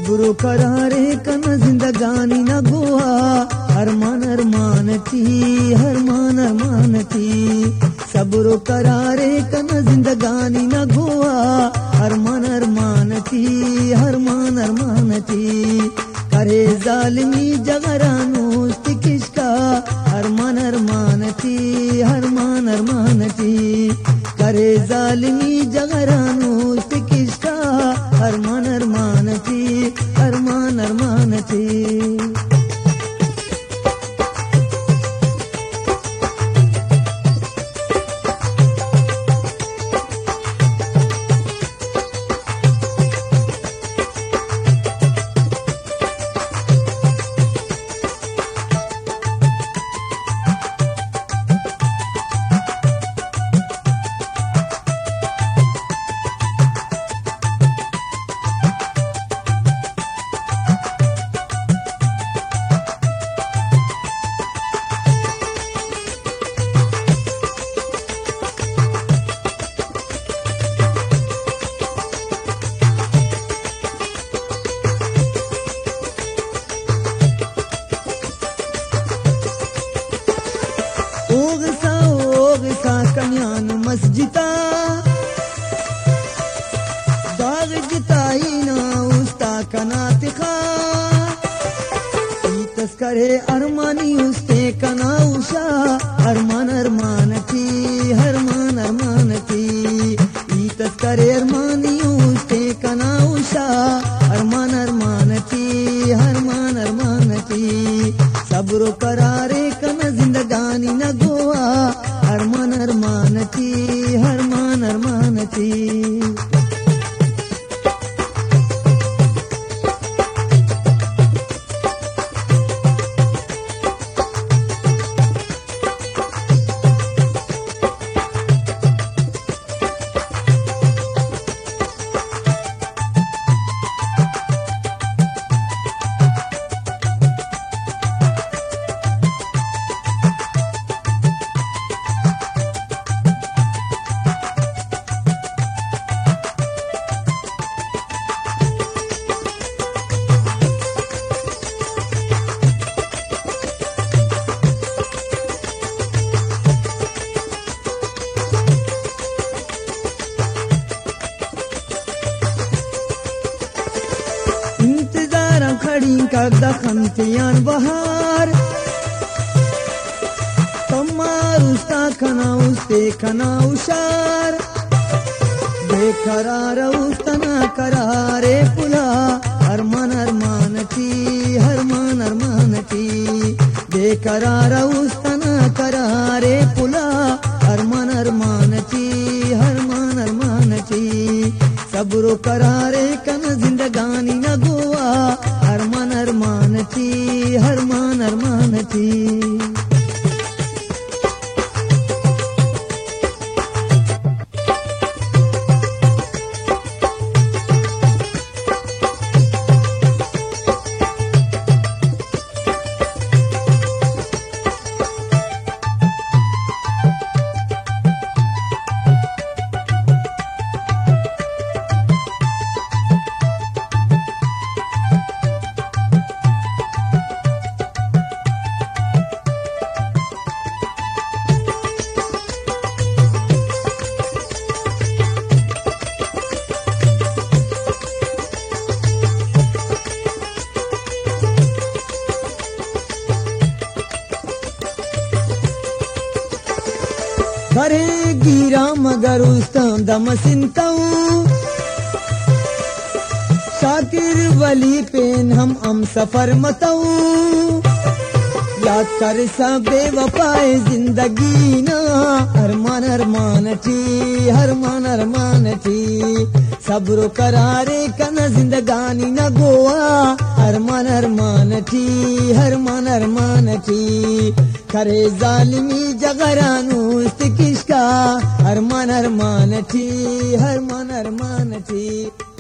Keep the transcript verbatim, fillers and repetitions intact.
सब्रो करारे कन जिंदगानी न गोवा अरमान अरमान थी हरमान अरमान थी सब्रो करारे कन जिंदगानी न गोवा अरमान अरमान थी हरमान अरमान थी करे जालिमी जगरानो किसका अरमान अरमान थी हरमान अरमान थी करे जालिमी जगरानो किसका अरमान अरमान थी अरमान अरमान थी। कन्यान मस्जिदा दाग जिताई ना उस्ता कनातिखा तस्करे अरमानी उस्ते कना उषा अरमान अरमान थी हरमान अरमान थी तस्करे अरमानी उस्ते कना उषा अरमान अरमान थी हरमान अरमान थी सब्रो करारे कन जिंदगानी न गोवा अरमान अरमान थी हरमान अरमान थी। खड़ी कागदा खंतियान बहार तमार उस्ता खना उस्ते खना उशार बेकरार उस्तना करारे पुला अरमान अरमान थी हरमान अरमान थी बेकरार उस्तना करारे पुला अरमान अरमान थी हरमान अरमान थी सब्रो करारे कन जिंदगानी न गोवा अरमान अरमान थी हरमान अरमान थी। करे गिरा मगर उस्तम दमसिंताऊ शाकिर वली पेन हम हम सफर मताऊ याद कर सब बेवफाए जिंदगी ना अरमान अरमान थी हरमान अरमान थी सब्रो करारे कन जिंदगानी न गोवा अरमान अरमान थी हरमान अरमान थी करे जालिमी जगरानू किसका अरमान अरमान थी हरमान अरमान थी।